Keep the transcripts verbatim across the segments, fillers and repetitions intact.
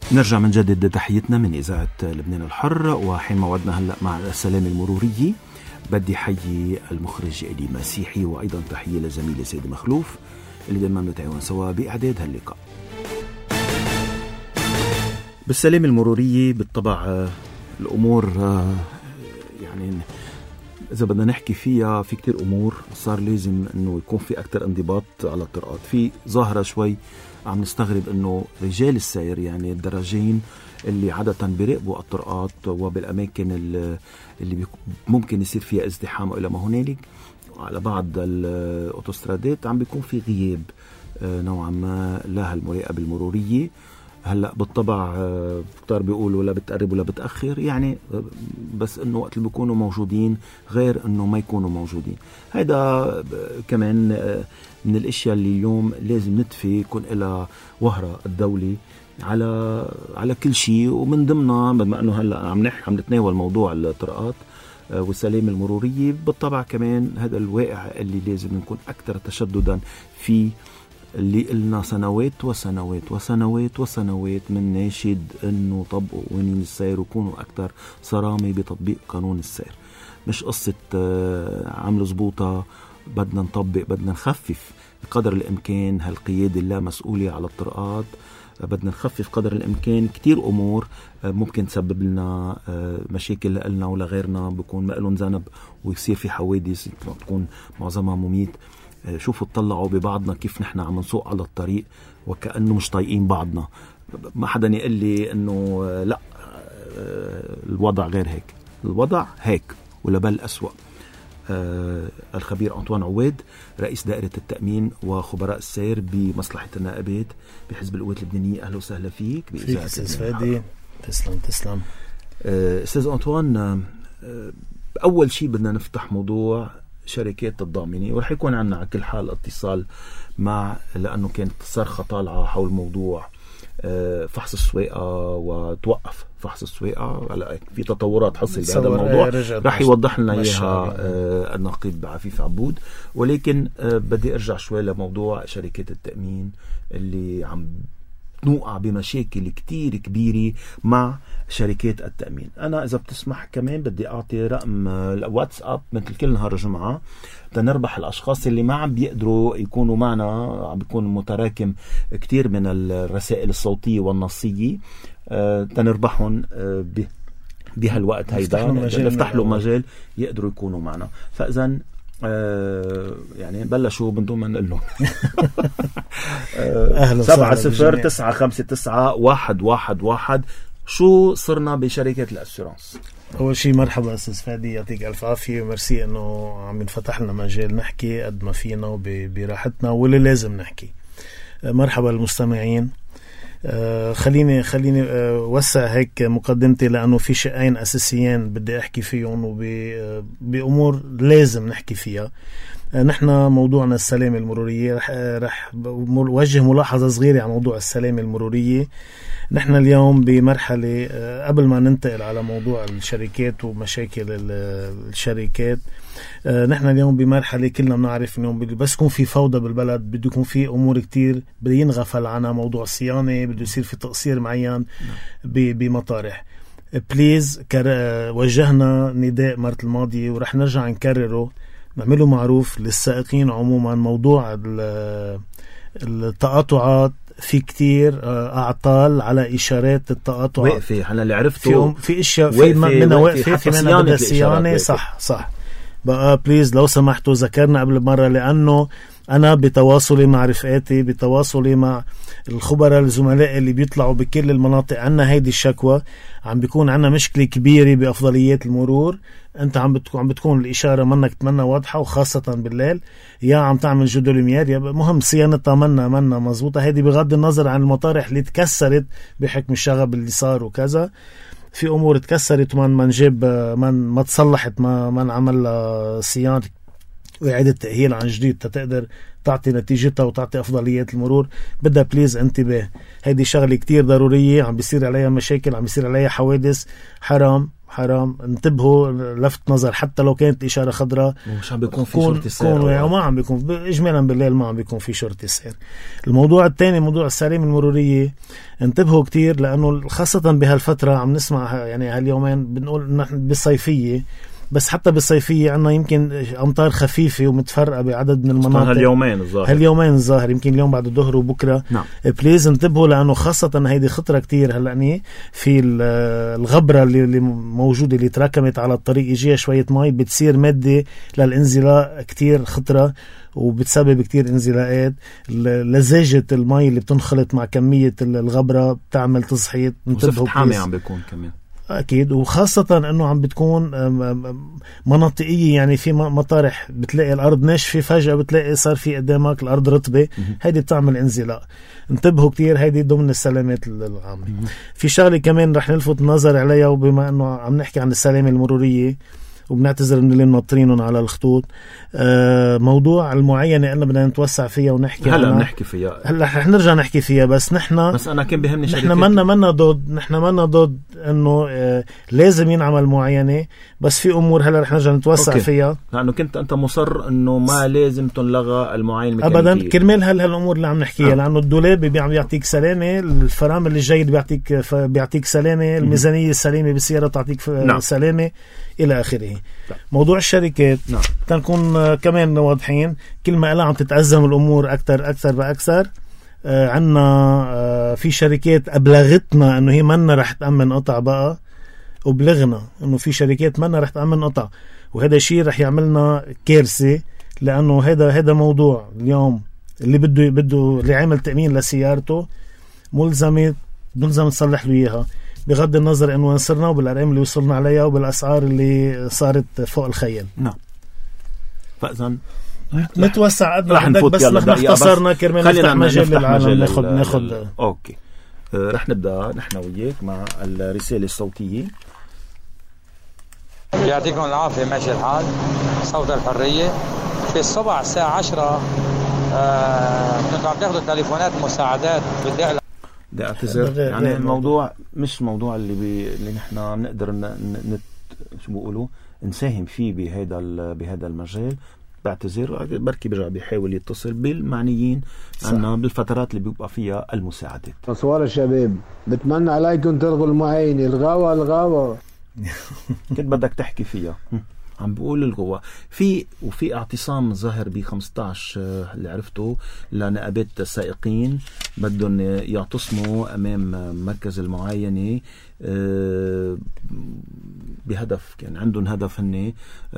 نرجع من جديد تحيتنا من إذاعة لبنان الحر، وحين موعدنا هلأ مع السلام المروري. بدي حيي المخرج إلي مسيحي، وأيضا تحية لزميلي سيد مخلوف اللي دائما نتعاون سوا بإعداد هاللقاء. بالسلام المروري بالطبع الأمور يعني إذا بدنا نحكي فيها في كتير أمور صار لازم أنه يكون في أكتر انضباط على الطرقات. في ظاهرة شوي عم نستغرب أنه رجال السير يعني الدراجين اللي عادة بيراقبوا الطرقات وبالأماكن اللي ممكن يصير فيها ازدحام إلى ما هنالك على بعض الأوتوسترادات عم بيكون في غياب نوعا ما لها المراقبة المرورية. هلأ بالطبع كتار بيقولوا لا بتقرب ولا بتأخر، يعني بس انه وقت اللي بيكونوا موجودين غير انه ما يكونوا موجودين. هيدا كمان من الاشياء اللي اليوم لازم ندفي يكون لها وهرة الدولة على على كل شيء، ومن ضمنها بما انه هلا عم نحكي عم نتناول موضوع الطرقات والسلام المرورية، بالطبع كمان هذا الواقع اللي لازم نكون اكثر تشددا فيه، اللي قلنا سنوات وسنوات وسنوات وسنوات من ناشد انه طبقوا قوانين السير وكونوا اكثر صرامة بتطبيق قانون السير. مش قصة عمل زبوطة، بدنا نطبق، بدنا نخفف بقدر الامكان هالقيادة اللا مسؤولة على الطرقات، بدنا نخفف قدر الامكان كتير امور ممكن تسبب لنا مشاكل لنا ولا غيرنا، بكون مقلن ذنب ويصير في حوادث تكون معظمها مميت. شوفوا اطلعوا ببعضنا كيف نحن عم نسوق على الطريق وكأنه مش طايقين بعضنا. ما حدا يقول لي انه لا الوضع غير هيك، الوضع هيك ولا بل أسوأ. آه الخبير أنطوان عواد رئيس دائرة التأمين وخبراء السير بمصلحة النائبات بحزب القوات اللبنانية، أهلا وسهلا فيك. فيك أستاذ فادي. تسلم تسلم. آه أستاذ أنطوان، آه أول شيء بدنا نفتح موضوع شركات الضامنة، ورح يكون عنا على كل حال اتصال مع، لأنه كانت صرخة طالعة حول موضوع فحص السواقة وتوقف فحص السواقة. على في تطورات حصل بهذا الموضوع رح يوضح لنا إياها النقيب عفيف عبود، ولكن بدي أرجع شوي لموضوع شركات التأمين اللي عم نوقع بمشاكل كتير كبيرة مع شركات التأمين. أنا إذا بتسمح كمان بدي أعطي رقم الواتساب مثل كل نهار جمعة تنربح الأشخاص اللي ما عم بيقدروا يكونوا معنا، عم بيكون متراكم كتير من الرسائل الصوتية والنصية، تنربحهم بهالوقت هيدا، نفتح له مجال يقدروا يكونوا معنا. فإذن آه يعني بلشوا من دون ما نقول لهم آه سبعة صفر تسعة خمسة تسعة واحد واحد واحد. شو صرنا بشركة الأسيرانس؟ أول شيء مرحبا أستاذ فادي، يعطيك ألف عافية ومرسي أنه عم ينفتح لنا مجال نحكي قد ما فينا وبراحتنا واللي لازم نحكي. آه مرحبا المستمعين. آه خليني خليني آه وسع هيك مقدمتي، لأنه في شيئين أساسيين بدي أحكي فيهم وبأمور لازم نحكي فيها. آه نحن موضوعنا السلامة المرورية، رح, آه رح وجه ملاحظة صغيرة على موضوع السلامة المرورية. نحن اليوم بمرحلة آه قبل ما ننتقل على موضوع الشركات ومشاكل الشركات، آه نحن اليوم بمرحلة كلنا بنعرف انه بس يكون في فوضى بالبلد بده يكون في امور كتير بده ينغفل عنها، موضوع الصيانة بده يصير في تقصير معين بمطارح. بليز وجهنا نداء مرة الماضية ورح نرجع نكرره، نعمله معروف للسائقين عموما. موضوع التقاطعات في كتير اعطال على اشارات التقاطع واقفه، انا اللي عرفته في, في اشياء في منها واقفه، في منها بدها صيانه. صح صح بقى بليز لو سمحتوا ذكرنا قبل مرة، لأنه أنا بتواصلي مع رفقاتي، بتواصلي مع الخبراء الزملاء اللي بيطلعوا بكل المناطق عنا هيدي الشكوى، عم بيكون عنا مشكلة كبيرة بأفضليات المرور. أنت عم بتكون عم بتكون الإشارة منك تمنى واضحة، وخاصة بالليل يا عم تعمل جدول ميار يا مهم صيانتها منا منا مزبوطة. هيدي بغض النظر عن المطارح اللي تكسرت بحكم الشغب اللي صار وكذا، في امور تكسرت وما ما نجيب ما ما تصلحت ما ما نعمل صيانه واعاده تاهيل عن جديد تقدر تعطي نتيجتها وتعطي أفضليات المرور بدها بليز انتباه. هيدي شغلة كتير ضرورية، عم بيصير عليها مشاكل، عم بيصير عليها حوادث. حرام حرام انتبهوا، لفت نظر حتى لو كانت إشارة خضراء ومش عم بيكون في شرطة سير وما عم بيكون إجمالا بالليل ما عم بيكون في شرطة سير. الموضوع الثاني موضوع السلامة المرورية، انتبهوا كتير لأنه خاصة بهالفترة عم نسمع يعني هاليومين بنقول نحن بالصيفية، بس حتى بالصيفية عنا يمكن أمطار خفيفة ومتفرقة بعدد من المناطق هاليومين الظاهر هاليومين الظاهر يمكن اليوم بعد الظهر وبكرة. نعم. بليز انتبهوا لأنه خاصة هيدي خطرة كتير هلأني في الغبرة اللي موجودة اللي تراكمت على الطريق، يجيها شوية مي بتصير مادة للانزلاق كتير خطرة وبتسبب كتير انزلاقات. لزاجة المي اللي بتنخلط مع كمية الغبرة بتعمل تصحيط. وصفت حامي عم بيكون كمان أكيد، وخاصة أنه عم بتكون مناطقية، يعني في مطارح بتلاقي الأرض ناشفة فجأة بتلاقي صار في قدامك الأرض رطبة، هيدي بتعمل انزلاق. انتبهوا كتير، هيدي ضمن السلامات العامة. في شغلة كمان رح نلفت النظر عليها، وبما أنه عم نحكي عن السلامة المرورية وبنعتذر من اللي منطرينهم على الخطوط، آه موضوع المعينة قلنا بدنا نتوسع فيها ونحكي هلا بنحكي فيها، هلا رح نرجع نحكي فيها. بس نحن بس أنا كان بيهمني نحن منا منا ضد نحن منا ضد إنه آه لازم ينعمل معينة، بس في أمور هلا رح نرجع نتوسع أوكي. فيها لأنه كنت أنت مصر إنه ما لازم تنلغى المعاينة الميكانيكية أبدا. كرمال هل هالأمور اللي عم نحكيها آه. لأنه الدولاب بيعم بيعطيك سلامة، الفرامل الجيد بيعطيك بيعطيك سلامة، الميزانية السليمة بالسيارة تعطيك نعم. سلامة إلى آخره. نعم. موضوع الشركات نعم. تنكون كمان واضحين، كل ما قلع عم تتأزم الأمور أكتر أكتر بأكثر. آه عنا آه في شركات أبلغتنا أنه هي منا رح تأمن قطع بقى، وبلغنا أنه في شركات منا رح تأمن قطع، وهذا الشيء رح يعملنا كارثة. لأنه هذا هذا موضوع اليوم اللي بده بده اللي عامل تأمين لسيارته ملزمة ملزم تصلح له إياها، بغض النظر انه وصلنا وبالارقام اللي وصلنا عليها وبالاسعار اللي صارت فوق الخيال. نعم. فاذا نتوسع قد ما بدك، بس نحن اختصرنا كرمال نفتح مجال للعالم ناخذ ناخذ اوكي. آه رح نبدا نحن وياك مع الرساله الصوتيه. يعطيكم العافيه. ماشي الحال. صوت الحريه. في الصبح الساعه عشرة آه كنتوا عم تاخذوا تليفونات مساعدات. بدي اقلع بدي اعتذر، يعني الموضوع مش موضوع اللي بي... اللي نحن بنقدر ن... ن... شو بيقولوا نساهم فيه بهذا ال... بهذا المجال. بعتذر، بركي برجع بيحاول يتصل بالمعنيين عنا بالفترات اللي بيبقى فيها المساعدات. أصوار الشباب، بتمنى عليكم تلغوا المعاينة. الغاوة الغاوة كنت بدك تحكي فيها. عم بقول الغوا في وفي اعتصام ظاهر ب خمسطعش اللي عرفته لنقابات السائقين بدهم يعتصموا امام مركز المعاينه بهدف، كان عندهم هدف هن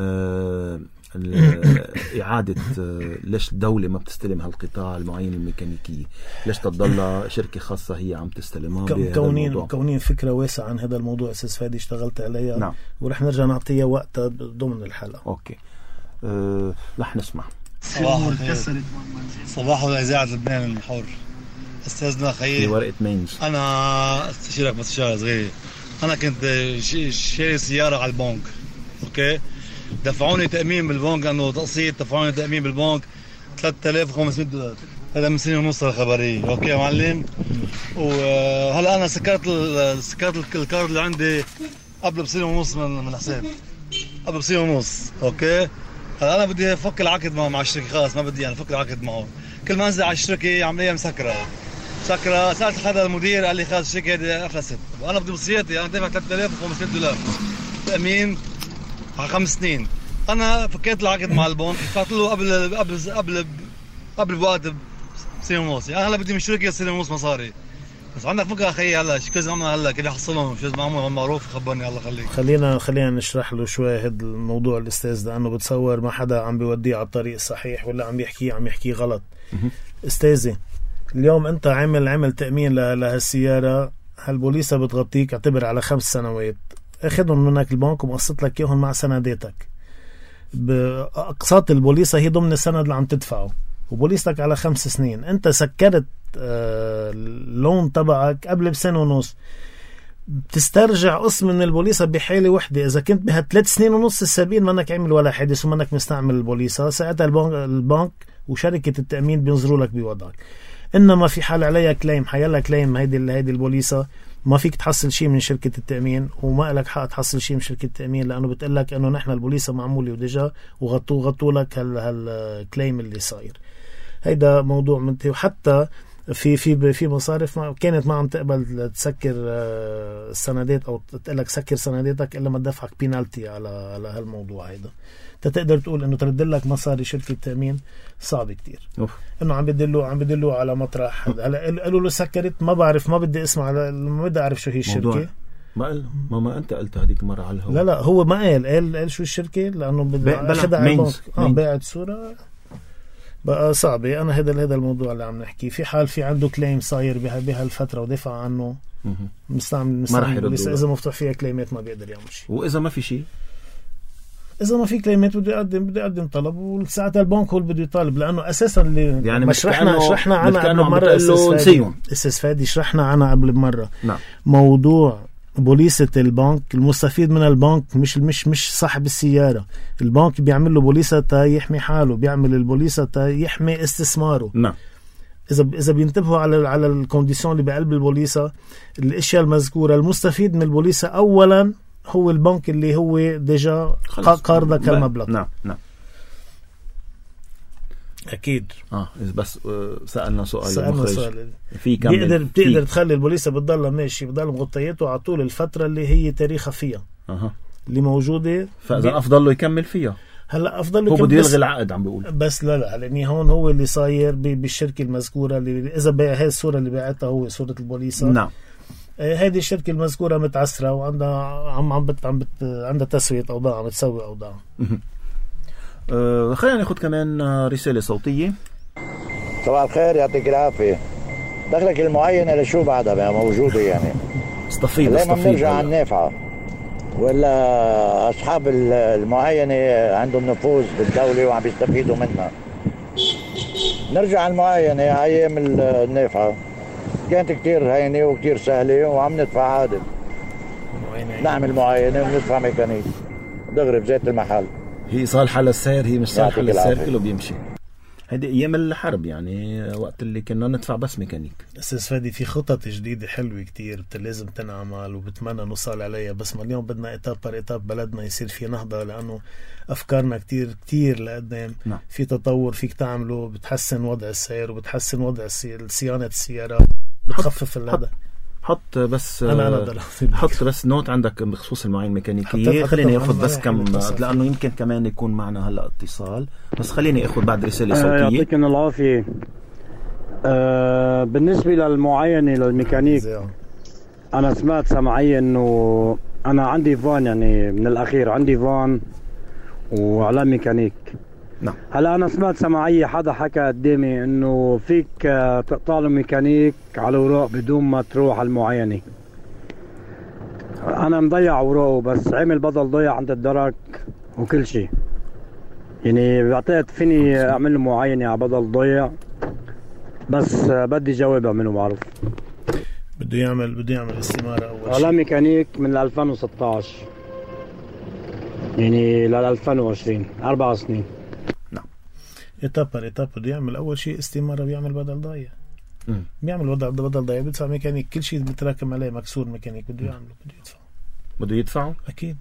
إعادة ليش الدولة ما بتستلم هالقطاع المعاينة الميكانيكية، ليش تضل شركة خاصة هي عم تستلمها. كونين كونين فكرة واسعة عن هذا الموضوع أستاذ فادي اشتغلت عليها. نعم. ورح نرجع نعطيها وقتها ضمن الحلقة. أوكي. أه رح نسمع. صباح الخير. صباح إذاعة لبنان الحر. أستاذنا خير. في ورقة مينز. أنا استشيرك مستشار صغير. أنا كنت شاري سيارة على البنك. أوكي. دفعوني تأمين بالبنك، أنه تقسيط دفعوني تأمين بالبنك ثلاثة آلاف وخمسمية دولار. هذا من سنة ونص الخبرية. أوكي يا معلم. وهلا أنا سكرت سكرت الكارد اللي عندي قبل بسنة ونص من من حساب، قبل بسنة ونص. أوكي. هلا أنا بدي أفك العقد مع مع الشركة، خلاص ما بدي يعني أفك العقد معه. كل ما أنزل على الشركة عملية مسكرة مسكرة. سألت هذا المدير قال لي خلاص الشركة هذه أفلست، وأنا بدي وصيتي أنا دافع ثلاثة آلاف وخمسمية دولار تأمين على خمس سنين. أنا فكيت العقد مع البنك، دفعت له قبل قبل قبل قبل بوقت سنة ونص. يعني هلا بدي من الشركة سنة ونص مصاري. بس عندك فكرة أخي هلا شو كذا عمل هلا كده حصلهم شو اسمه عمل معروف خبرني الله خليك. خلينا خلينا نشرح له شوي هذا الموضوع الأستاذ، لأنه بتصور ما حدا عم بيوديه على الطريق الصحيح ولا عم يحكي عم يحكي غلط. أستاذي اليوم أنت عامل عامل تأمين لهالسيارة، هالبوليسة بتغطيك اعتبر على خمس سنوات، اخذهم منك البنك ومقسط لك اياهم مع سنداتك. باقساط البوليسه هي ضمن السند اللي عم تدفعه، وبوليستك على خمس سنين. انت سكرت آه اللون تبعك قبل بسنه ونص، بتسترجع قسم من البوليسه بحاله وحده. اذا كنت بهالثلاث سنين ونص السابقين منك عمل ولا حادث ومنك مستعمل البوليسه، ساعتها البنك, البنك وشركة التأمين بينظروا لك بوضعك. إنما في حال عليها كليم، حيلا كليم هيدي هيدي البوليسة، ما فيك تحصل شيء من شركة التأمين، وما لك حق تحصل شيء من شركة التأمين، لأنه بتقلك إنه نحن البوليسة معمولة وديجا وغطوا غطوا لك هال هالكليم اللي صاير. هيدا موضوع منتهي. وحتى في في في مصارف ما كانت ما عم تقبل تسكر السندات او تقلك سكر سنداتك الا ما تدفعك بينالتي على على هالموضوع. هيدا تقدر تقول انه ترد لك مصاري شركه التامين صعب كتير. أوف. انه عم بدلوا عم بدلوا على مطرح. هلا قالوا له سكرت، ما بعرف، ما بدي اسمع، ما بدي اعرف شو هي الشركه. ما قال ما ما انت قلت هذيك المره على الهواء. لا لا هو ما قال قال, قال شو الشركه، لانه بدي اخذها على البنك. اه باعت صوره بقى صعبة. أنا هذا هذا الموضوع اللي عم نحكي في حال في عنده كليم صاير بها بهالفترة ودفع عنه مستعمل مستعمل لسه إذا مفتوح فيها كليمات ما بيقدر يعمل شيء. وإذا ما في شيء، إذا ما في كليمات بده يقدم بده يقدم طلب، وساعتها البنك هو اللي بده يطالب، لأنه أساسا اللي يعني ما شرحنا شرحنا عنها قبل مرة. أساس فادي شرحنا عنها قبل مرة. نعم. موضوع بوليسة البنك، المستفيد من البنك مش مش مش صاحب السيارة. البنك بيعمل له بوليسة تا يحمي حاله، بيعمل البوليسة تا يحمي استثماره. نعم. إذا إذا بينتبهوا على على الكونديشن اللي بقلب البوليسة، الأشياء المذكورة، المستفيد من البوليسة أولا هو البنك اللي هو ديجا قارضك المبلغ. نعم نعم أكيد. آه بس سألنا سؤال سألنا سؤال في كم بيقدر بتقدر تخلي البوليسة بتضل ماشي بتضل مغطيته على طول الفترة اللي هي تاريخها فيها أه. اللي موجودة، فإذا أفضل له يكمل فيها. هلا أفضل له هو بده يلغي العقد عم بيقول. بس لا لا لأني هون هو اللي صاير بالشركة المذكورة اللي إذا بيع هاي الصورة اللي باعتها هو صورة البوليسة. نعم. هذه الشركة المذكورة متعسرة وعندها عم عم بت عم بت عندها تسوية أوضاع، عم تسوي أوضاع. أه خلينا ناخذ كمان رسالة صوتية. صباح الخير، يعطيك العافية. دخلك المعينة لشو بعدها بقى موجودة يعني؟ استفيد لما بنرجع على النافعة ولا أصحاب المعينة عندهم نفوذ بالدولة وعم بيستفيدوا منها. نرجع على المعينة أيام النافعة كانت كتير هينة وكتير سهلة وعم ندفع عادل. نعمل معينة وندفع ميكانيك دغري بزيت المحل. هي صالحة للسير، هي مش صالحة للسير كله بيمشي. هذه أيام الحرب يعني وقت اللي كنا ندفع بس ميكانيك. أستاذ فادي في خطط جديدة حلوة كتير لازم تنعمل وبتمنى نوصل عليها، بس ما اليوم بدنا إتاب بر إتاب بلدنا يصير في نهضة، لأنه أفكارنا كتير كتير لقدام. نعم. في تطور فيك تعمله بتحسن وضع السير وبتحسن وضع صيانة السيارات، بتخفف هذا. حط بس أنا أنا حط بس نوت عندك بخصوص المعاين الميكانيكية. خليني أخذ بس كم، لأنه يمكن كمان يكون معنا هلا اتصال، بس خليني أخذ بعد رسالة صوتية. آه يعطيكم العافية. آه بالنسبة للمعاينة للميكانيك، أنا سمعت سمعية إنه أنا عندي فان، يعني من الأخير عندي فان وعلى ميكانيك. نعم. هلا أنا سمعت سمعية حدا حكى قدامي إنه فيك تقطع له ميكانيك على وراق بدون ما تروح على المعاينة. أنا مضيع وراقه بس عامل بدل ضيع عند الدرك وكل شيء، يعني بعتقد فيني أعمل له معاينة على بدل ضيع، بس بدي جوابها منه معروف. بده يعمل بده يعمل استمارة أول شيء على ميكانيك من ألفين وستة عشر يعني لل ألفين وعشرين، أربع سنين. نعم. إتاب بر إتاب بده يعمل أول شيء استمارة، بيعمل بدل ضايع. امم بيعمل بدل بدل ضايع، بدفع ميكانيك، كل شيء بتراكم عليه مكسور ميكانيك بده يعمله، بده يدفع. بده يدفعه؟ أكيد.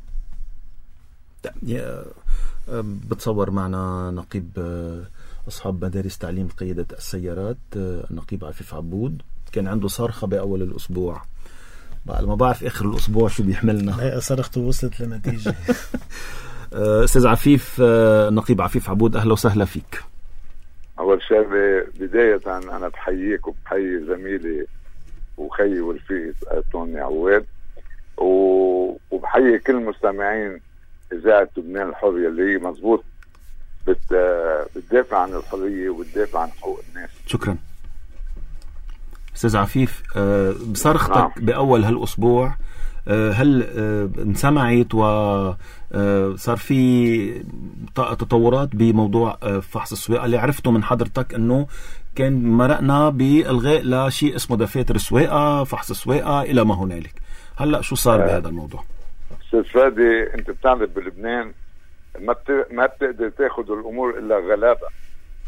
بتصور معنا نقيب أصحاب مدارس تعليم قيادة السيارات النقيب عفيف عبود، كان عنده صرخة بأول الأسبوع، بقى ما بعرف آخر الأسبوع شو بيحملنا. هي صرخته وصلت لنتيجة. أستاذ عفيف، نقيب عفيف عبود، أهلا وسهلا فيك. أول شيء بداية أنا بحييك وبحيي زميلي وخيي ورفيقي توني عواد، وبحيي كل المستمعين إذاعة لبنان الحرية اللي هي مزبوط بتدافع عن الحرية وبتدافع عن حقوق الناس. شكرا أستاذ عفيف. بصرختك نعم. بأول هالأسبوع هل انسمعت وصار في تطورات بموضوع فحص السواقة؟ اللي عرفته من حضرتك أنه كان مرقنا بإلغاء لشيء اسمه دفاتر السواقة، فحص السواقة إلى ما هنالك. هلأ شو صار بهذا الموضوع؟ أستاذ فادي، أنت بتعرف بلبنان ما ما بتقدر تاخذ الأمور إلا غلابة.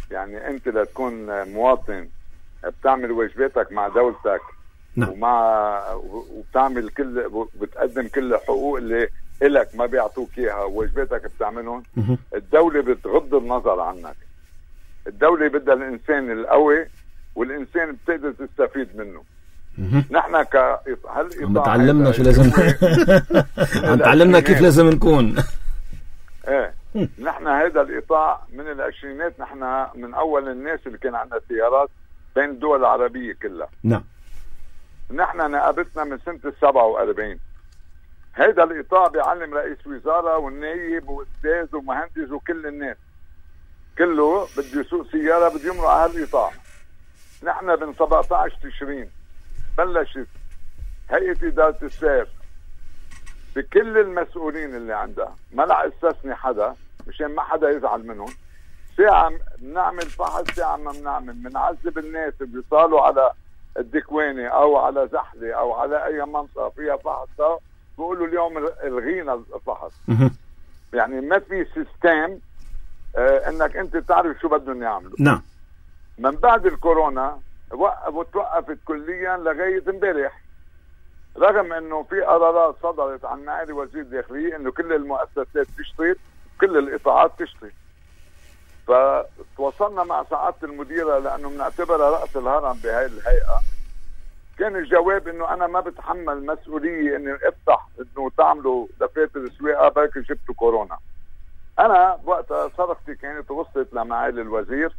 يعني انت لتكون مواطن بتعمل واجباتك مع دولتك، نعم. ومع وبتعمل كل بتقدم كل الحقوق اللي إلك ما بيعطوك اياها، واجباتك بتعملهم. الدولة بتغض النظر عنك. الدولة بدها الانسان القوي، والانسان بتقدر تستفيد منه. نحن ك هل عم تعلمنا شو لازم عم تعلمنا كيف لازم نكون. ايه نحن هذا الإيطاع من العشرينات، نحن من أول الناس اللي كان عندنا سيارات بين الدول العربية كلها. نعم. نحن نقابتنا من سنة السبعة وأربعين. هذا الإيطاع بيعلم رئيس وزارة والنايب وأستاذ ومهندس وكل الناس كله بده يسوق سيارة بده يمرق على هالإيطاع. نحن من سبعة عشر تشرين بلشت هيئة إدارة السير بكل المسؤولين اللي عندها، ما لا استثني حدا مشان ما حدا يزعل منهم. ساعة بنعمل فحص، ساعة ما بنعمل، بنعذب الناس اللي بيصالوا على الدكواني او على زحلة او على اي منطقة فيها فحص، بيقولوا اليوم الغينا الفحص. يعني ما في سيستم آه انك انت تعرف شو بدهم يعملوا. نعم. من بعد الكورونا وتوقفت كليا لغاية امبارح، رغم انه في قرارات صدرت عن معالي وزير الداخلية انه كل المؤسسات تشتري، كل القطاعات تشتري. فتوصلنا مع سعادة المديرة لانه بنعتبرها رأس الهرم بهاي الهيئة. كان الجواب انه انا ما بتحمل مسؤولية اني افتح انه تعملوا دفاتر سواقة برك جبتوا كورونا. انا وقتها صرفتي كانت وصلت لمعالي الوزير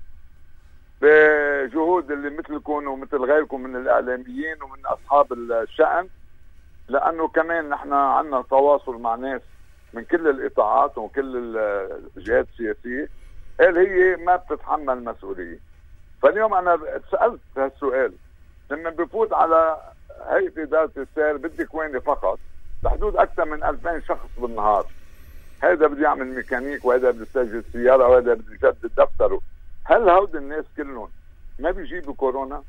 بجهود اللي مثلكم ومثل غيركم من الاعلاميين ومن اصحاب الشأن، لانه كمان نحن عندنا تواصل مع ناس من كل القطاعات وكل الجهات السياسيه، قال هي ما بتتحمل مسؤوليه. فاليوم انا سالت هالسؤال لما بفوت على هيئه اداره السير بالدكواني فقط بحدود اكثر من ألفين شخص بالنهار. هذا بده يعمل ميكانيك، وهذا بده يسجل سياره، وهذا بده يجدد دفتره. هل هود الناس كلهم ما بيجيبوا كورونا؟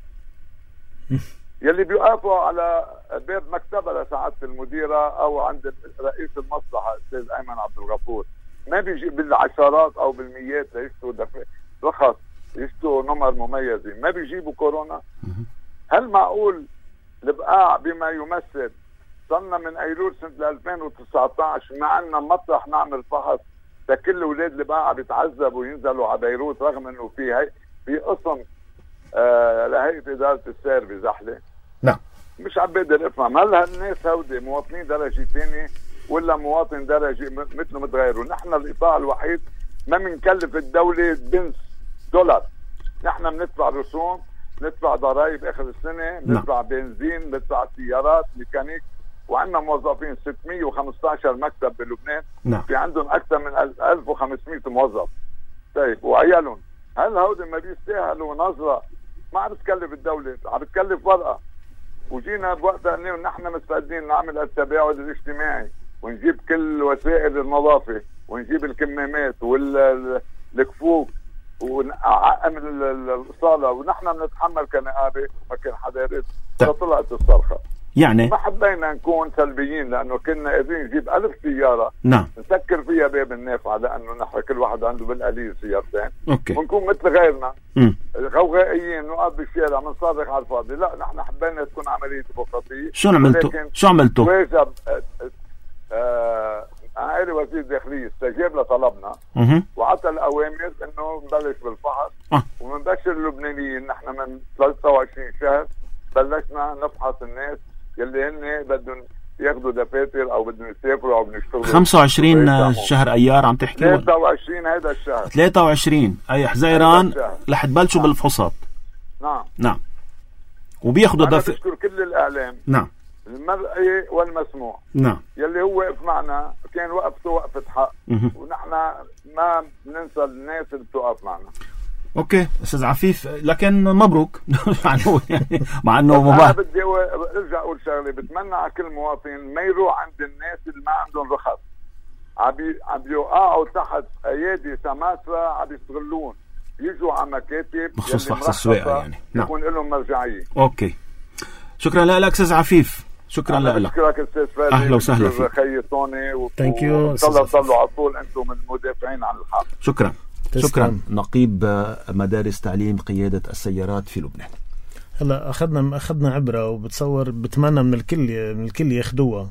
يلي بيوقفوا على باب مكتبها لسعادة المديرة او عند رئيس المصلحة الاستاذ ايمن عبد الغفور ما بيجيب بالعشرات او بالميات ليشتروا رخص، يشتروا نمر مميزة، ما بيجيبوا كورونا؟ هل معقول البقاع بما يمثل صرنا من ايلول سنة ألفين وتسعة عشر ما عندنا مطرح نعمل فحص لكل اولاد البقاع بيتعذبوا وينزلوا على بيروت، رغم انه في هي في قسم آه لهيئة إدارة السير بزحلة؟ نعم. مش عم بقدر افهم هل هالناس هودي مواطنين درجة ثانية ولا مواطن درجة مثله مثل غيره؟ نحن القطاع الوحيد ما بنكلف الدولة بنس دولار. نحن بندفع رسوم، بندفع ضرائب اخر السنة، بندفع بنزين، بندفع سيارات، ميكانيك، وعندنا موظفين ستمية وخمسة عشر مكتب بلبنان. نعم. في عندهم اكثر من ألف وخمسمية موظف. طيب وعيالهم، هل هودي ما بيستاهلوا نظرة؟ ما عم بتكلف الدولة، عم بتكلف ورقة. وجينا بوقتها انه نحن مستعدين نعمل التباعد الاجتماعي ونجيب كل وسائل النظافة ونجيب الكمامات والكفوف ونعقم الصالة، ونحن بنتحمل كنقابة ما كان حدا يرد. فطلعت الصرخة. يعني ما حبينا نكون سلبيين لانه كنا قادرين نجيب ألف سيارة. نعم. نسكر فيها باب النافعة لانه نحن كل واحد عنده بالقليل سيارتين. اوكي. ونكون مثل غيرنا غوغائيين نقف بالشارع بنصرخ على الفاضي. لا، نحن حبينا تكون عملية ديمقراطية. شو عملتوا؟ شو عملتوا؟ واجب معالي وزير الداخلية استجاب لطلبنا وعطى الأوامر إنه نبلش بالفحص. أه. ومنبشر اللبنانيين نحن من ثلاثة وعشرين شهر بلشنا نفحص الناس يلي هن بدهم ياخذوا دفاتر او بدهم يسافروا او بدهم يشتغلوا. خمسة وعشرين شهر ايار عم تحكي؟ ثلاثة وعشرين هذا الشهر. ثلاثة وعشرين اي حزيران رح تبلشوا نعم. بالفحوصات. نعم نعم. وبياخذوا دفاتر. بشكر كل الاعلام. نعم. المرئي والمسموع. نعم. يلي هو وقف معنا كان وقفته وقفة حق. مه. ونحن ما بننسى الناس اللي بتوقف معنا. اوكي استاذ عفيف، لكن مبروك. يعني مع انه انا بدي ارجع اقول شغله، بتمنى على كل مواطن ما يروح عند الناس اللي ما عندهم رخص، عم عم يوقعوا تحت ايادي سماسرة عم يستغلون، يجوا على مكاتب بخصوص فحص السواقه يعني. نعم. يكون لهم مرجعيه. اوكي شكرا لك استاذ عفيف. شكرا لك. شكرا استاذ فادي. اهلا وسهلا فيك. خيي طوني. ثانك يو. صلوا صلوا على طول انتم المدافعين عن الحق. شكرا. شكرا. نقيب مدارس تعليم قيادة السيارات في لبنان. هلا اخذنا اخذنا عبره، وبتصور بتمنى من الكل من الكل ياخدوها،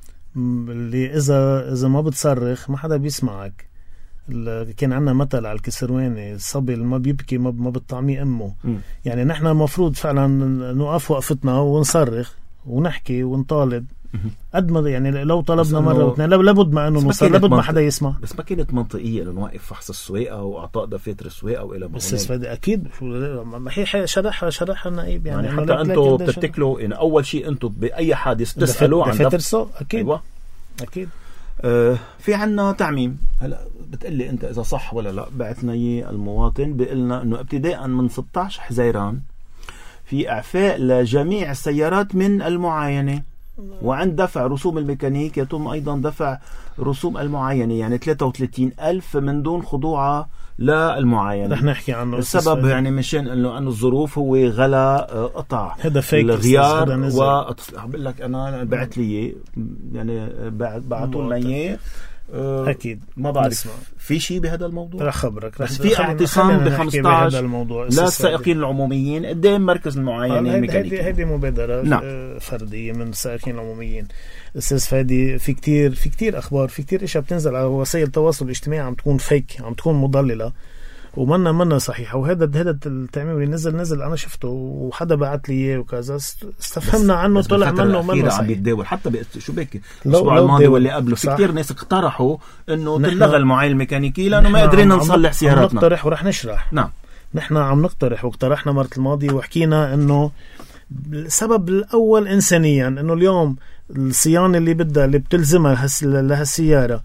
اللي اذا اذا ما بتصرخ ما حدا بيسمعك. كان عنا مثل على الكسرواني، الصبي اللي ما بيبكي ما ما بتطعميه امه. م. يعني نحن المفروض فعلا نوقف وقفتنا ونصرخ ونحكي ونطالب قد ما يعني لو طلبنا مره واثنين لابد ما انه نوصل، لابد ما حدا يسمع. بس ما كانت منطقيه انه نوقف فحص السواقه واعطاء دفاتر السواقه والى ما بس فادي اكيد ما هي شرحها شرحها نائب يعني, يعني حتى انتم بتتكلوا ان اول شيء انتم باي حادث تسالوا عن دفاتر السواقه. اكيد أيوة. اكيد. آه في عنا تعميم. هلا بتقلي انت اذا صح ولا لا. بعثنا اياه المواطن بيقلنا انه ابتداء من ستة عشر حزيران في اعفاء لجميع السيارات من المعاينه، وعند دفع رسوم الميكانيك يتم أيضا دفع رسوم المعاينة، يعني ثلاثة وثلاثين ألف من دون خضوعة للمعاينة. رح نحكي عنه. السبب يعني مشان أنه أن الظروف هو غلا قطع الغيار وأتصلح. بقول لك أنا بعت لي يعني بعتوا لنا إياه. أكيد ما بعرف في شيء بهذا الموضوع. رح خبرك. بس في اعتصام ب خمسة عشر للسائقين العموميين قدام مركز المعاينة الميكانيكية. هذه مبادرة نعم. فردية من السائقين العموميين. أستاذ فادي في كتير في كتير أخبار، في كتير إشياء بتنزل على وسائل التواصل الاجتماعي عم تكون فيك، عم تكون مضللة ومنا منا صحيحة. وهذا هذا التعميم اللي نزل نزل أنا شفته وحدا بعت لي إياه وكذا استفهمنا عنه طلع منه منه عم بيتداول. حتى شو بك الأسبوع الماضي واللي قبله في كتير ناس اقترحوا إنه تلغى المعاين الميكانيكي لأنه ما قادرين نصلح سياراتنا. عم نقترح ورح نشرح. نعم نحن عم نقترح واقترحنا مرة الماضي وحكينا إنه السبب الأول إنسانيا إنه اليوم الصيانة اللي بدها اللي بتلزمها لهالسيارة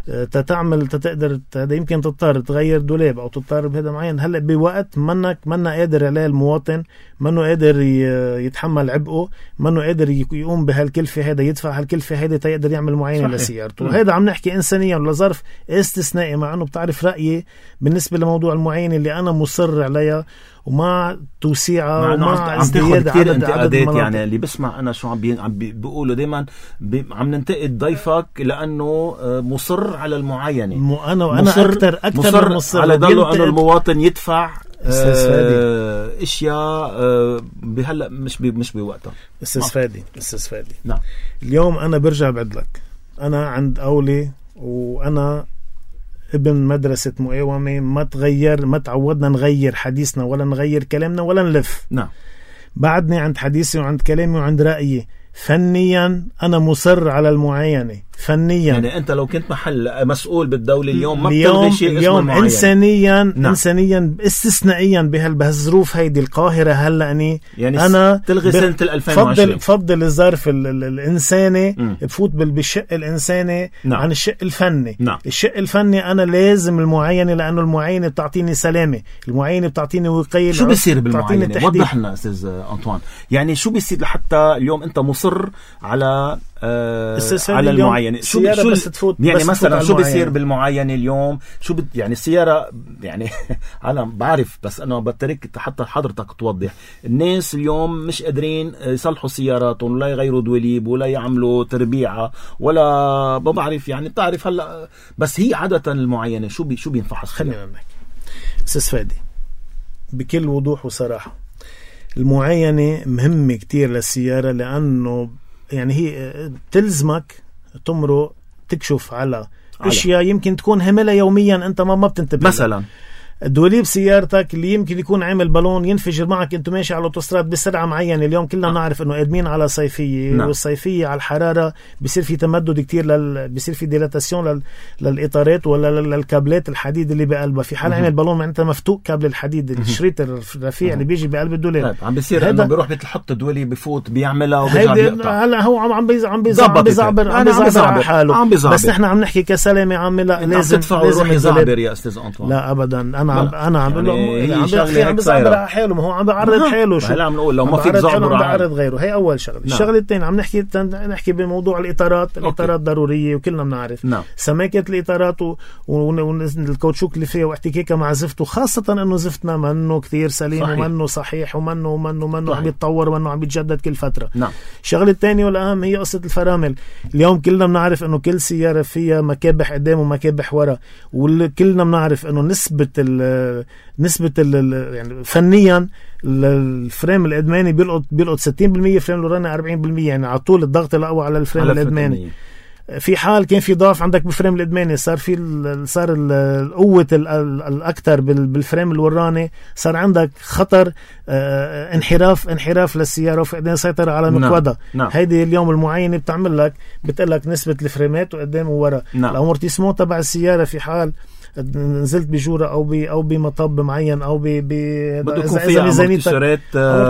تتعمل تقدر يمكن تضطر تغير دولاب او تضطر بهذا معين. هلا بوقت منك منا قادر عليه المواطن، منه قادر يتحمل عبئه، منه قادر يقوم بهالكلفه هذا، يدفع هالكلفه هذا تقدر يعمل معاينه لسيارته. وهذا عم نحكي انسانيا لظرف استثنائي، مع انه بتعرف رايي بالنسبه لموضوع المعاينه اللي انا مصر عليها وما توسيعها وما ازدياد عدد انتقادات. يعني اللي بسمع انا شو عم بي عم بيقولوا دايما بي عم ننتقد ضيفك لانه مصر على المعاينه. مو انا وانا اكثر اكثر مصر, مصر على ضله انه المواطن يدفع آه اشياء آه بهلا مش بي مش بوقتها. استاذ فادي استاذ فادي نعم. اليوم انا برجع بعد لك، انا عند اولي وانا ابن مدرسة مقاومة، ما تغير ما تعودنا نغير حديثنا ولا نغير كلامنا ولا نلف. نعم. بعدني عند حديثي وعند كلامي وعند رأيي. فنيا أنا مصر على المعاينة فنيا. يعني أنت لو كنت محل مسؤول بالدولة اليوم ما بتلغي شيء اسمه اليوم المعاينة. إنسانيا نعم. إنسانيا استثنائيا بهالظروف هيدي القاهرة هلا أني يعني أنا تلغي سنة ألفين وعشرين. بفضل بفضل الظرف الإنساني م. بفوت بالشق الإنساني نعم. عن الشق الفني. نعم. الشق الفني أنا لازم المعاينة، لأنه المعاينة بتعطيني سلامة، المعاينة بتعطيني وقاية. شو بيصير بالمعاينة؟ وضح لنا أستاذ أنطوان، يعني شو بيصير لحتى اليوم أنت مصر على آه على المعاينة؟ شو شو بس تفوت يعني بس مثلا شو بيصير بالمعاينة اليوم؟ شو بت يعني السيارة يعني أنا بعرف بس أنا بترك حتى حضرتك توضح. الناس اليوم مش قادرين يصلحوا سياراتهم ولا يغيروا دواليب ولا يعملوا تربيعة ولا ما بعرف، يعني بتعرف هلا بس هي عادة المعاينة شو بي شو بينفحص؟ خلينا نحكي أستاذ فادي بكل وضوح وصراحة، المعاينة مهمة كتير للسيارة، لأنه يعني هي تلزمك تمرق تكشف على اشياء يمكن تكون هملة يوميا انت ما ما بتنتبه. مثلا دواليب سيارتك اللي يمكن يكون عامل بالون ينفجر معك انت ماشي على الاوتوستراد بسرعه معينه. اليوم كلنا نعرف انه قادمين على صيفيه نعم. والصيفيه على الحراره بصير في تمدد كتير لل... بصير في ديلاتاسيون لل... للاطارات ولا للكابلات الحديد اللي بقلبها. في حال عامل بالون معناتها مفتوق كابل الحديد الشريط الرفيع اللي بيجي بقلب الدولاب. عم بيصير انه بيروح بيحط الدولي بفوت بيعملها وبيرجع بيقطع. هلا هو عم عم بيزعبر عم بيزعبر عم بيزعبر حاله، بس نحن عم نحكي كسلامه عامله لازم تدفع ويروح يزعبر يا استاذ أنطوان. لا ابدا، انا انا عم انا عم بقول يعني له عم بيحكي عم بيعبر على حاله، ما هو عم بيعرض حاله. شو هلا عم نقول لو ما فيك زعبر عم بيعرض غيره. هي اول شغله. نعم. الشغله الثانيه عم نحكي نحكي بموضوع الاطارات. الاطارات ضروريه وكلنا بنعرف. نعم. سماكه الاطارات والكاوتشوك اللي فيها واحتكاكها مع زفته، خاصه انه زفتنا منه كثير سليم صحيح. ومنه صحيح ومنه ومنه ومنه عم يتطور ومنه عم يتجدد كل فتره. نعم. الشغله الثانيه والاهم هي قصه الفرامل. اليوم كلنا بنعرف انه كل سياره فيها مكابح قدام ومكابح ورا، وكلنا بنعرف انه نسبه ال نسبه ال يعني فنيا الفريم الادماني بيلقط بيلقط ستين بالمية، فريم الوراني أربعين بالمية، يعني على طول الضغط الاقوى على الفريم على الادماني. في حال كان في ضعف عندك بالفريم الادماني، صار في صار القوه الاكثر بالفريم الوراني، صار عندك خطر اه انحراف انحراف للسياره وفقدان سيطره على مقودها. نعم. هيدي اليوم المعاينه بتعمل لك بتقول لك نسبه الفريمات وقدام وورا. نعم. الامورتيسمون تبع السياره في حال نزلت بجورة أو ب أو بمطب معين أو ب ب بده يكون فيها امورتيسورات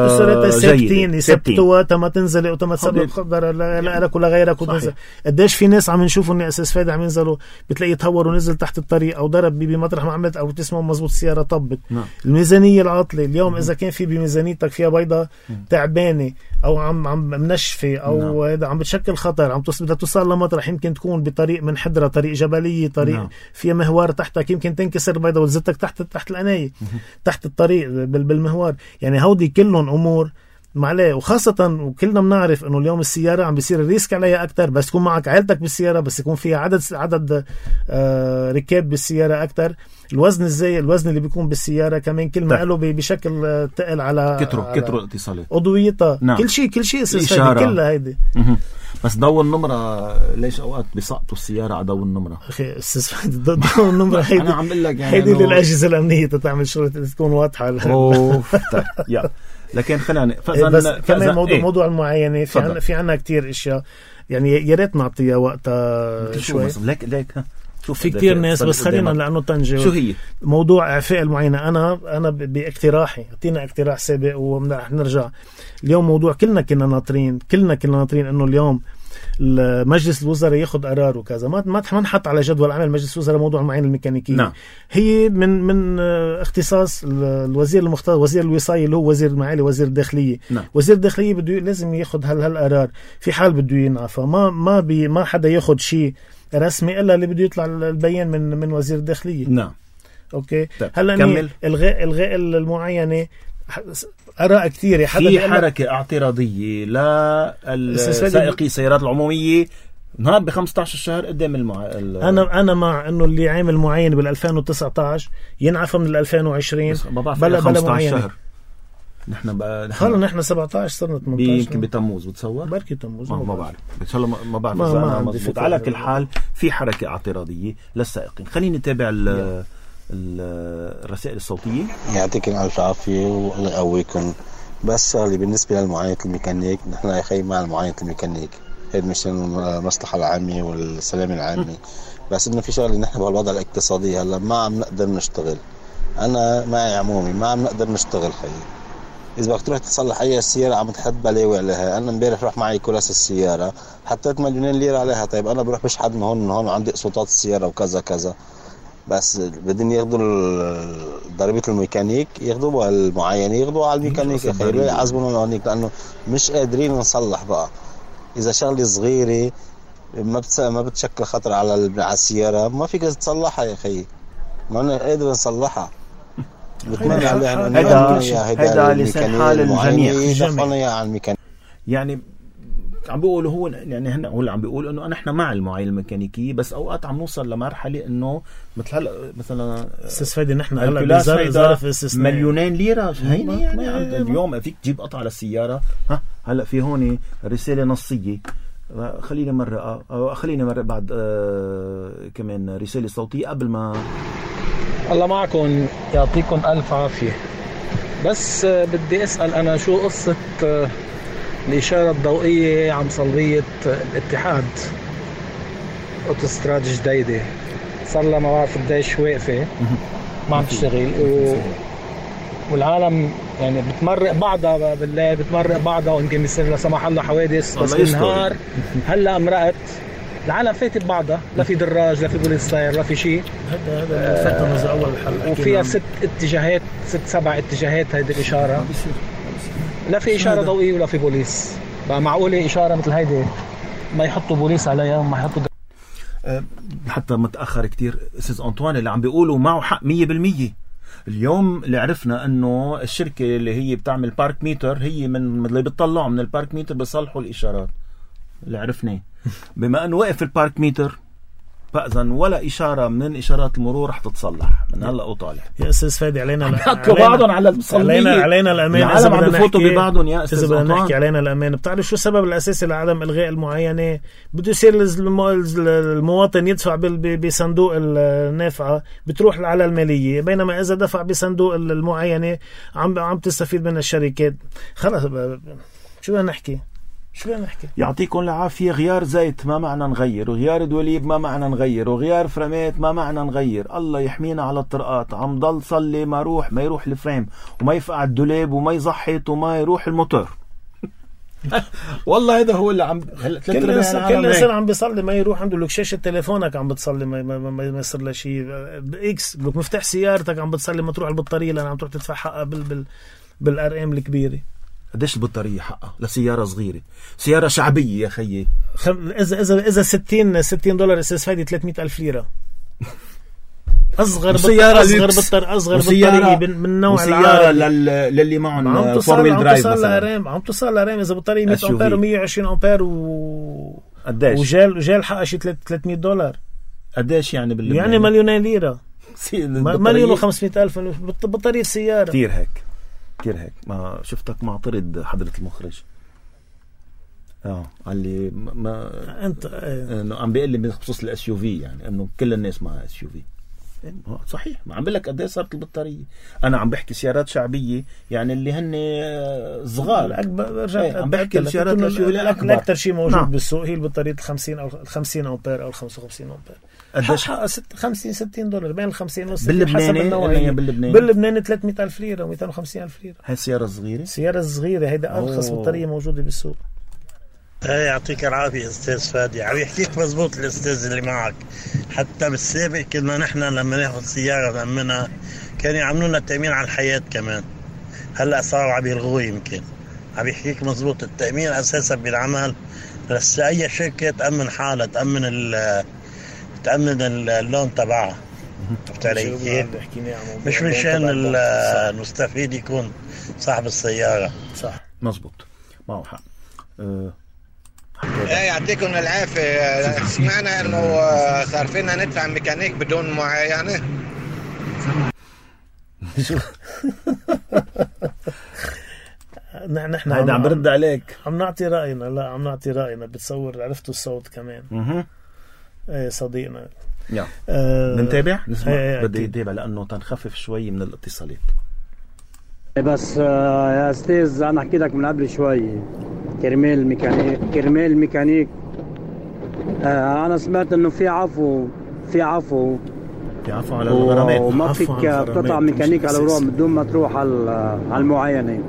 ثابتين يثبتوها تما تنزل أو تما تسبب خطر لك ولا غيرك وتنزل. قديش في ناس عم نشوفوا إن أساس فادي عم ينزلوا بتلاقي يتهور ونزل تحت الطريق أو ضرب بمطرح ما عملت أو تسمع مزبوط السيارة طبت. نعم. الميزانية العاطلة اليوم إذا كان في بميزانيتك فيها بيضة تعبانة أو عم عم منشفة أو هذا نعم. عم بتشكل خطر، عم بدها توصل لمطرح يمكن تكون بطريق منحدرة، طريق جبلية، طريق نعم. فيها مهوار تحتك، يمكن تنكسر بيضة وتزتك تحت تحت العناية تحت الطريق بالمهوار. يعني هودي كلهم أمور معليه، وخاصة وكلنا بنعرف إنه اليوم السيارة عم بيصير الريسك عليها أكتر، بس تكون معك عائلتك بالسيارة، بس يكون فيها عدد عدد آه ركاب بالسيارة أكتر. الوزن الزي الوزن اللي بيكون بالسيارة كمان كل ما قالوا بشكل تقل على كترو كترو الاتصالات عضويتها. نعم. كل شيء كل شيء كلها هيدي. بس ضو النمرة ليش أوقات بيسقطوا السيارة على ضو النمرة؟ أخي ضو النمرة هيدي أنا عم بقول لك يعني هيدي للأجهزة الأمنية تعمل شغلة تكون واضحة. أوف طيب يا لكن خلينا بس كمان موضوع ايه؟ موضوع المعاينة في عنا في عنا كتير أشياء يعني يا ريت نعطيها وقتها شوي. ليك ليك شوف في كتير ناس بس خلينا لأنه تنجي شو هي موضوع إعفاء المعاينة. أنا أنا باقتراحي أعطينا اقتراح سابق ورح نرجع اليوم موضوع كلنا كنا ناطرين كلنا كنا ناطرين إنه اليوم مجلس الوزراء ياخد قرار وكذا. ما ما نحط على جدول عمل مجلس الوزراء موضوع المعاينة الميكانيكية. نعم. هي من من اختصاص الوزير المختص وزير الوصاية اللي هو وزير المعالي وزير الداخلية. نعم. وزير الداخلية بده لازم ياخد هال هالقرار في حال بده ينعفى. ما ما بي ما حدا ياخد شيء رسمي إلا اللي بده يطلع البيان من من وزير الداخلية. نعم. أوكي. هلا الغاء الغاء المعاينة آراء كثيرة. في حركة اعتراضية للسائقي السيارات العمومية نهار ب خمسة عشر الشهر قدام المع... أنا أنا مع إنه اللي عامل معين بال ألفين وتسعة عشر ينعفى من ألفين وعشرين بلا بلا معين. نحن بقى خلنا نحن سبعة عشر صرنا ثمانية عشر يمكن بتموز بتصور بركي تموز ما, ما بعرف ان شاء الله ما بعرف اذا انا مضبوط. على كل حال في حركة اعتراضية للسائقين. خلينا نتابع ال الرسائل الصوتية. يعطيكم ألف عافية والله يقويكم. بس اللي بالنسبة للمعاينة الميكانيك نحن يا أخي مع المعاينة الميكانيك هي مشان المصلحة العامة والسلامة العامة. بس إنه في شغلة نحن بهالوضع الاقتصادي هلا ما عم نقدر نشتغل. أنا معي عمومي ما عم نقدر نشتغل خيي. إذا بدك تروح تصلح أي سيارة عم تحط بلاوي عليها. أنا امبارح رح معي كراس السيارة حطيت مليونين ليرة عليها. طيب أنا بروح بشحد من هون من هون وعندي قسطات السيارة وكذا كذا، بس بدهم ياخذوا ضريبة الميكانيك ياخذوها المعاينة ياخذوها على الميكانيك يا أخي. لا يعذبونا هونيك لأنه مش قادرين نصلح بقى. إذا شغلة صغيرة ما بتس... ما بتشكل خطر على على السيارة ما فيك تصلحها يا أخي. ما أنا قادر نصلحها. بتمنى عليها إنه هذا هذا لسان حال الجميع يدفعونا إياه على الميكانيك. يعني عم بيقولوا هو يعني هن هو اللي عم بيقول انه نحن مع المعاينه الميكانيكيه، بس اوقات عم نوصل لمرحله انه مثل هلا مثلا استاذ فادي نحن هلا بظرف استثنائي مليونين ليره هيني يعني, يعني اليوم فيك تجيب قطعه على السياره. ها هلا في هون رساله نصيه خلينا مرة خلينا مرة بعد آه كمان رسالة صوتية قبل ما الله معكم. يعطيكم ألف عافية. بس آه بدي أسأل أنا شو قصة آه الإشارة الضوئية عم صلبية آه الاتحاد أوتوستراد جديدة صار لها ما بعرف قديش واقفة ما عم تشتغل و... والعالم يعني بتمرق بعضها بالليل بتمرق بعضها ويمكن بيصير لا سمح الله حوادث. بس بالنهار هلا مرقت العالم فاتت بعضها، لا في دراج لا في بوليس ساير لا في شيء. هذا هذا فتنا زي اول الحلقه، وفيها ست اتجاهات ست سبع اتجاهات. هيدي الاشاره لا في اشاره ضوئيه ولا في بوليس. بقى معقوله اشاره مثل هيدي ما يحطوا بوليس عليها وما يحطوا أه حتى متاخر كتير استاذ انطوان اللي عم بيقولوا معه حق مية بالمية. اليوم اللي عرفنا انه الشركه اللي هي بتعمل بارك ميتر هي من اللي بتطلعوا من البارك ميتر بيصلحوا الاشارات اللي عرفناه. بما انه وقف البارك ميتر فاذا ولا اشاره من اشارات المرور رح تتصلح من هلا وطالع. يا استاذ فادي علينا بيحكوا بعضهم على المصليه، علينا علينا الامان. العالم عم بفوتوا ببعضهم يا استاذ اذا بدنا نحكي علينا الامان. بتعرف شو السبب الاساسي لعدم الغاء المعاينه؟ بده يصير المواطن يدفع بصندوق النافعه بتروح على الماليه، بينما اذا دفع بصندوق المعاينه عم عم تستفيد من الشركات. خلص شو بدنا نحكي؟ شو بدنا نحكي؟ يعطيكم العافية. غيار زيت ما معنا نغير، وغيار دوليب ما معنا نغير، وغيار فريمات ما معنا نغير. الله يحمينا على الطرقات. عم ضل صلي ما يروح ما يروح الفريم وما يفقع الدولاب وما يزحط وما يروح الموتور. والله هذا هو اللي عم كل انسان كل انسان عم بيصلي ما يروح عنده لك شاشه تليفونك عم بتصلي ما ما, ما, ما يصير له شيء. اكس لك مفتاح سيارتك عم بتصلي ما تروح البطاريه لان عم تروح تدفع حقها بال بال بالار ام الكبيره. قديش البطارية حقها لسيارة صغيرة، سيارة شعبية يا خيي؟ خم... إذا إذا إذا ستين ستين دولار أساس فايدة ثلاثمية ألف ليرة. أصغر سيارة أصغر بطر أصغر بطارية من نوع العالم لل... للي معهم فورميل درايف مثلا. عم توصل لرام إذا بطارية مية أمبير ومية وعشرين أمبير و قديش؟ وجال وجال حقها شيء ثلاثمية دولار. قديش يعني بال يعني مليونين ليرة. مليون وخمسمية ألف بطارية سيارة. كتير هيك كتير هيك. ما شفتك معترض حضرة المخرج. اه قال لي ما انت انه عم بيقول لي بخصوص الاس يو في يعني انه كل الناس معها اس يو في. صحيح ما عم بقول لك قد ايه صارت البطاريه. انا عم بحكي سيارات شعبيه يعني اللي هن صغار اكبر. عم بحكي السيارات الاس يو في الاكبر. اكثر شيء موجود نعم. بالسوق هي البطاريه ال خمسين او ال خمسين امبير او ال خمسة وخمسين امبير. قديش خمسين ستين دولار بين ال خمسين وال ستين حسب النوعيه. باللبناني باللبناني ثلاثمية ألف ليره ومئتين وخمسين ألف ليره. هاي السياره الصغيره سياره صغيره هيدا ارخص بطاريه موجوده بالسوق. ايه يعطيك العافيه استاذ فادي. عم يحكيك مزبوط الاستاذ اللي معك. حتى بالسابق كنا نحن لما ناخذ سياره نأمنها كانوا يعملوا لنا التامين على الحياه كمان. هلا صاروا عم يلغوه. يمكن عم يحكيك مزبوط. التامين اساسا بالعمل بس اي شركه تامن حالها تامن ال تامن اللون تبعها. عرفت علي كيف؟ مش مشان المستفيد يكون صاحب السياره. صح مزبوط معه حق. أه ايه يعطيكم العافيه. سمعنا انه صار فينا ندفع ميكانيك بدون معاينه. نحن هيدا عم برد عليك. عم نعطي راينا. لا عم نعطي راينا. بتصور عرفتوا الصوت كمان. اها ايه صديقنا. يا بنتابع نسمع. بدي يتابع لانه تنخفف شوي من الاتصالات. بس يا استاذ انا احكي لك من قبل شوي. كرمال ميكانيك كرمال ميكانيك آه انا سمعت انه في عفو في عفو في عفو على الغرامات. وما فيك تقطع ميكانيك على الوراء بدون ما تروح على على المعاينه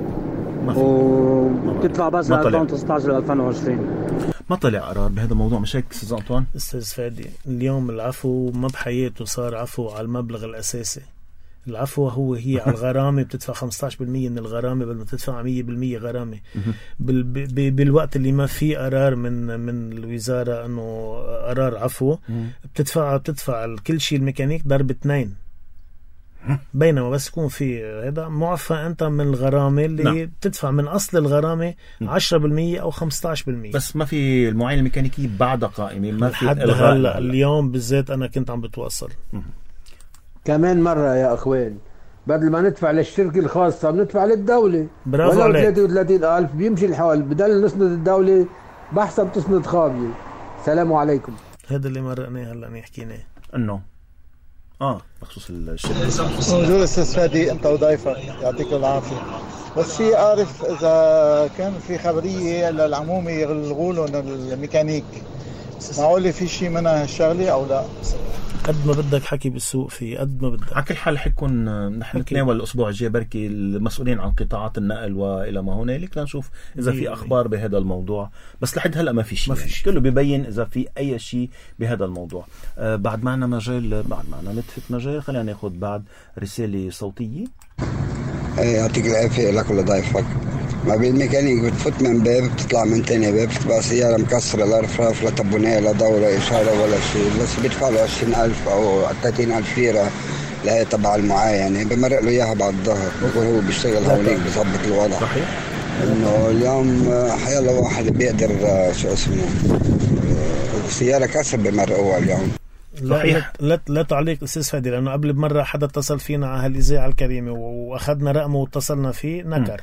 وتدفع بس ألفين وتسعة عشر ل ألفين وعشرين. ما طلع قرار بهذا الموضوع مش هيك استاذ انطوان؟ استاذ فادي اليوم العفو ما بحياته صار عفو على المبلغ الاساسي. العفو هو هي على الغرامة بتدفع خمسة عشر بالمية من الغرامة بدل ما تدفع مية بالمية غرامة. بال بالوقت اللي ما في قرار من من الوزارة انه قرار عفو بتدفع بتدفع كل شيء الميكانيك ضرب اثنين. بينما بس يكون في هذا معفى انت من الغرامة اللي نعم. بتدفع من اصل الغرامة عشرة بالمية او خمسة عشر بالمية. بس ما في المعاينة الميكانيكية بعدها قائمة. ما في هلا اليوم بالذات انا كنت عم بتواصل. كمان مرة يا أخوان بدل ما ندفع للشركة الخاصة بندفع للدولة. برافو عليك. ثلاثة وثلاثين ألف بيمشي الحال. بدل نسند الدولة بحسب تسند خابية. السلام عليكم. هذا اللي مرقناه هلا نحكيناه انه اه بخصوص الشركة. موجود استاذ فادي انت وضيفك يعطيكم العافية. بس في اعرف اذا كان في خبرية للعمومي يلغوا لهم الميكانيك معقول في شيء منها هالشغله او لا؟ قد ما بدك حكي بالسوق فيه، قد ما بدك. على كل حال حيكون نحن نتناول الاسبوع الجاي بركي المسؤولين عن قطاعات النقل والى ما هنالك لنشوف اذا في اخبار بهذا الموضوع، بس لحد هلا ما في شيء، ما في شيء كله ببين اذا في اي شيء بهذا الموضوع. آه بعد معنا مجال، بعد معنا نتفة مجال، خلينا ناخذ بعد رساله صوتيه. يعطيك العافيه لك ولضيفك. ما بالميكانيك بتفوت من باب بتطلع من تاني باب، بتبقى سيارة مكسرة لا رفراف لا طبونية لا دورة إشارة ولا شيء، بس بيدفع له عشرين ألف أو ثلاثين ألف ليرة لهي تبع المعاينة، بمرق له إياها بعد الظهر، بقول هو بيشتغل هونيك بظبط الوضع. صحيح. إنه اليوم حيالله واحد بيقدر شو اسمه السيارة كسر بمرقوها اليوم. صحيح. لا لا, لا تعليق استاذ فادي، لانه قبل بمره حدا اتصل فينا على هالاذاعه الكريمه واخذنا رقمه واتصلنا فيه نكر.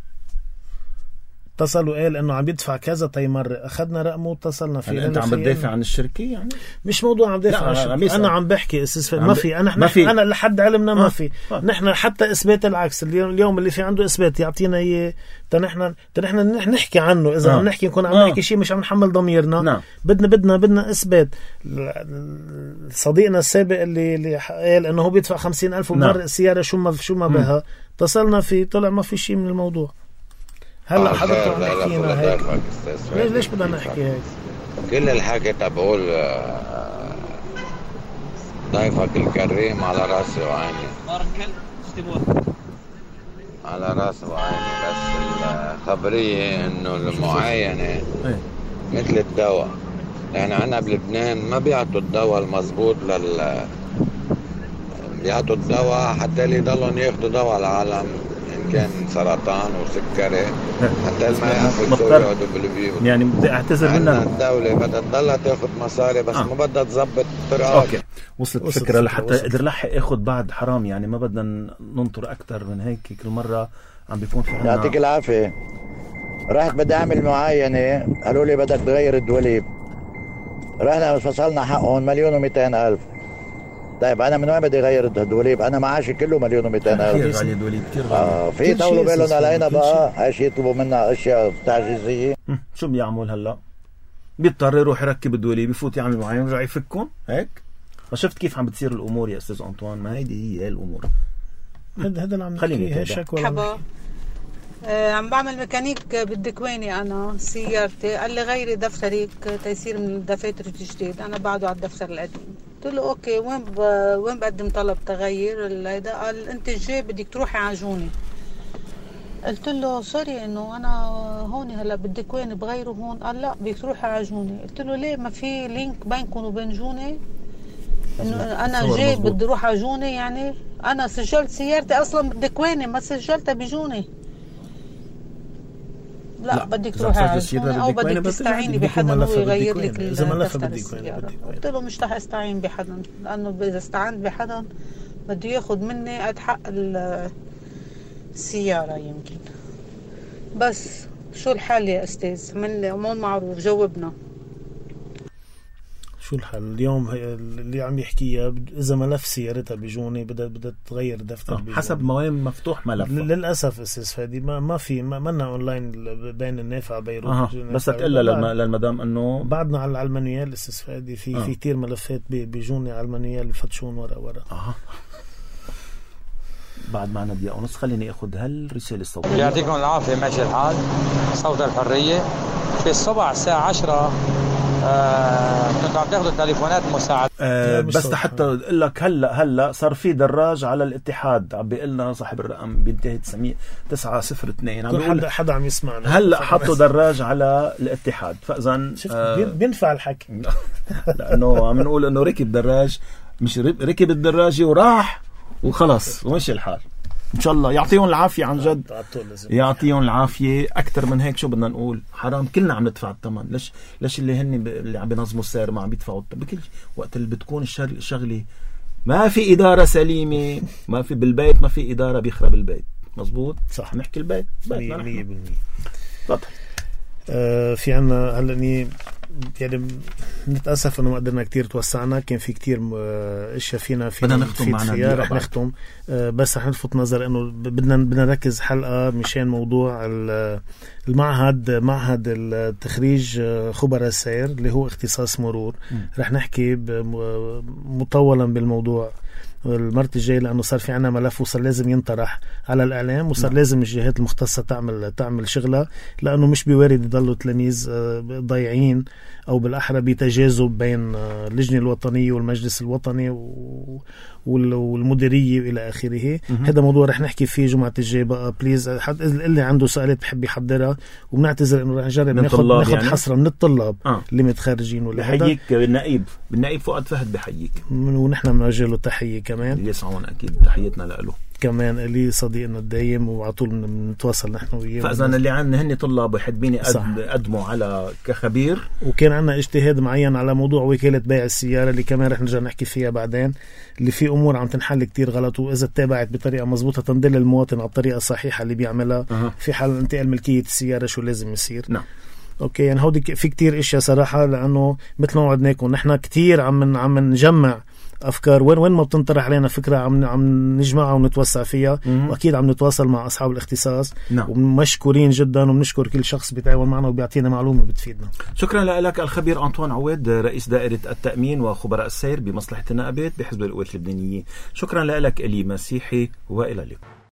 اتصل وقال انه عم يدفع كذا طي مره، اخذنا رقمه واتصلنا فيه. يعني انت عم بتدافع عن الشركه يعني؟ مش موضوع عم بدافع عن الشركه، انا عم بحكي استاذ فادي ما في، انا ما في. انا لحد علمنا ما في. آه. نحن حتى اثبات العكس، اليوم اللي في عنده اثبات يعطينا اياه تنحن تنحن نحكي عنه، اذا آه. عم نحكي نكون عم آه. نحكي شيء مش عم نحمل ضميرنا. نعم. بدنا بدنا بدنا اثبات. صديقنا السابق اللي اللي قال انه هو بيدفع خمسين ألف ومر السياره شو ما شو ما بها، اتصلنا فيه طلع ما في شيء من الموضوع. هلا آه حضرتك عم نحكينا هيك، ليش ليش بدنا نحكي هيك؟ كل الحكي تبعول ضيفك الكريم على راسي وعيني، على راسي وعيني، بس الخبرية انه المعاينة مثل الدواء، يعني عنا بلبنان ما بيعطوا الدواء المضبوط لل بيعطوا الدواء حتى اللي يضلون ياخدوا دواء العالم إن كان سرطان وسكري حتى ما ياخدوا يقعدوا بالبيوت. يعني بدي اعتذر منها الدولة بدها تضلها تاخد مصاري بس آه. ما بدها تظبط طرقات. اوكي وصلت الفكرة لحتى اقدر لحق اخد بعد حرام، يعني ما بدنا ننطر اكثر من هيك، كل مرة عم بيكون في عنا. يعطيك العافية. رحت بدي اعمل معاينة، قالوا لي بدك تغير الدوليب، رحنا فصلنا حقهم مليون ومئتين ألف. طيب انا من وين بدي اغير الدوليب؟ انا معاشي كله مليون ومئتين ألف. غالي دوليب كثير غالي. اه في طولوا بالهم علينا بقى، هاي يطلبوا منا اشياء تعجيزية. شو بيعمل هلا؟ بيضطر يروح يركب الدوليب، بفوت يعمل معاينة يرجع يفكهم هيك. شفت كيف عم بتصير الامور يا استاذ انطوان؟ ما هيدي هي الامور. هذا هذا اللي عم نحكي هي شكوى. مرحبا. آه عم بعمل ميكانيك بالدكواني انا سيارتي، قال لي غيري دفترك تيصير من الدفاتر الجديد، انا بعده على الدفتر القديم. قلت له اوكي وين ب... وين بقدم طلب تغيير هيدا؟ قال انت الجاي بدك تروحي عجوني. قلت له سوري انه انا هون هلا بالدكواني بغيره هون. قال لا بدك تروحي عجوني. قلت له ليه ما في لينك بينكم وبين جوني؟ انه انا جاي بدي اروح عجوني، يعني انا سجلت سيارتي اصلا بالدكواني ما سجلتها بجوني. لا, لا بدك تروحي عجوني او بدك تستعيني بحدا هو يغير لك دفتر السيارة. قلت له مش رح استعين بحدا، لانه اذا استعنت بحدا بده ياخذ مني قد حق السيارة يمكن. بس شو الحال يا استاذ؟ من مو معروف، جاوبنا. شو الحل اليوم؟ اللي عم يحكيها اذا ملف سيارتها بجوني بدها بدها تغير دفتر بجوني. حسب ما وين مفتوح ملف. للاسف استاذ فادي ما ما في ما منا اونلاين بين النافع بيروت. أه. بس تقول للمدام انه بعدنا على المانيال استاذ فادي في أه. في كثير ملفات بجوني على المانيال بفتشون ورا ورا. اه بعد معنا دقيقة ونص، خليني اخذ هالرسالة الصوتية. يعطيكم العافية، ماشي الحال. صوت الحرية في الصبح الساعة عشرة كنتوا عم تاخذوا تليفونات مساعدة. أه بس حتى اقول لك هلا هلا صار في دراج على الاتحاد، عم بيقول لنا صاحب الرقم بينتهي تسعة صفر اثنين، عم حدا حدا عم يسمعنا هلا حطوا دراج على الاتحاد، فاذا آه بينفع الحكي لانه عم نقول انه ركب دراج، مش ركب الدراجة وراح وخلص ومشي الحال. ان شاء الله يعطيهم العافيه، عن جد يعطيهم العافيه. اكثر من هيك شو بدنا نقول؟ حرام كلنا عم ندفع الثمن. ليش ليش اللي هن ب... اللي عم بينظموا السير ما عم بيدفعوا بكل وقت اللي بتكون الشغله ما في اداره سليمه، ما في بالبيت، ما في اداره بيخرب البيت. مزبوط صح، نحكي البيت مية بالمية. تفضل. آه في عنا هلا يعني نتأسف انه ما قدرنا كتير توسعنا، كان في كتير اشياء فينا فينا نختم فيها رح نختم، بس رح نلفت نظر انه بدنا بدنا نركز حلقة مشان موضوع المعهد، معهد التخريج خبراء السير اللي هو اختصاص مرور. م. رح نحكي مطولا بالموضوع المرة الجاية، لأنه صار في عنا ملف وصار لازم ينطرح على الإعلام، وصار م. لازم الجهات المختصة تعمل تعمل شغلة، لأنه مش بوارد يضلوا تلاميذ ضايعين أو بالأحرى بتجاذب بين اللجنة الوطنية والمجلس الوطني والمديرية وإلى آخره. هذا موضوع رح نحكي فيه جمعة الجاي بقى. بليز حد اللي عنده سؤالات بحب يحضرها، وبنعتذر إنه رح نجرب ناخد ناخد يعني؟ حصرة من الطلاب آه. اللي متخرجين. ولا بحييك بالنقيب بالنقيب فؤاد فهد بحييك، ونحن بنوجه له تحية كمان. يسعون أكيد تحيتنا له كمان، اللي صديقنا الدايم وعلى طول بنتواصل نحن وياه. فإذا اللي عندنا هن طلاب وحابين يقدموا على كخبير. وكان عندنا اجتهاد معين على موضوع وكالة بيع السيارة اللي كمان رح نرجع نحكي فيها بعدين، اللي في أمور عم تنحل كتير غلط، وإذا اتبعت بطريقة مضبوطة تندل المواطن على الطريقة الصحيحة اللي بيعملها أه. في حال انتقال ملكية السيارة شو لازم يصير. نعم اوكي، يعني هودي في كتير اشياء صراحة، لأنه مثل ما وعدناكم نحن كتير عم عم نجمع افكار، وين وين ما بتنطرح علينا فكره عم عم نجمعها ونتوسع فيها. مم. واكيد عم نتواصل مع اصحاب الاختصاص. نعم. ومشكورين جدا، وبنشكر كل شخص بيتعاون معنا وبيعطينا معلومه بتفيدنا. شكرا لك الخبير أنطوان عواد، رئيس دائره التامين وخبراء السير بمصلحه النقابات بحزب القوات اللبنانيه. شكرا لك الي مسيحي، والى اللقاء.